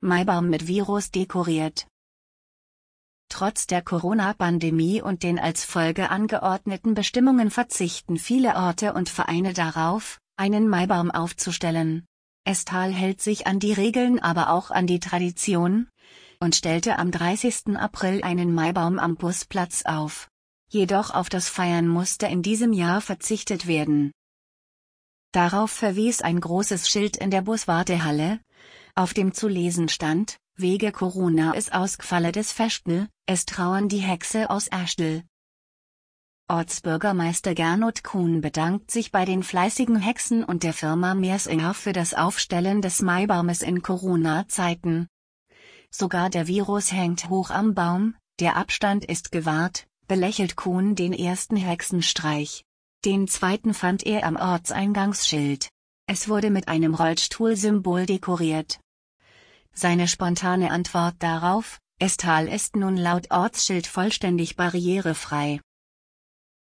Maibaum mit Virus dekoriert. Trotz der Corona-Pandemie und den als Folge angeordneten Bestimmungen verzichten viele Orte und Vereine darauf, einen Maibaum aufzustellen. Esthal hält sich an die Regeln, aber auch an die Tradition und stellte am 30. April einen Maibaum am Busplatz auf. Jedoch auf das Feiern musste in diesem Jahr verzichtet werden. Darauf verwies ein großes Schild in der Buswartehalle, auf dem zu lesen stand: Wege Corona ist ausgfalle des Festel, es trauern die Hexe aus Erstel. Ortsbürgermeister Gernot Kuhn bedankt sich bei den fleißigen Hexen und der Firma Meersinger für das Aufstellen des Maibaumes in Corona-Zeiten. Sogar der Virus hängt hoch am Baum, der Abstand ist gewahrt, belächelt Kuhn den ersten Hexenstreich. Den zweiten fand er am Ortseingangsschild. Es wurde mit einem Rollstuhlsymbol dekoriert. Seine spontane Antwort darauf: Esthal ist nun laut Ortsschild vollständig barrierefrei.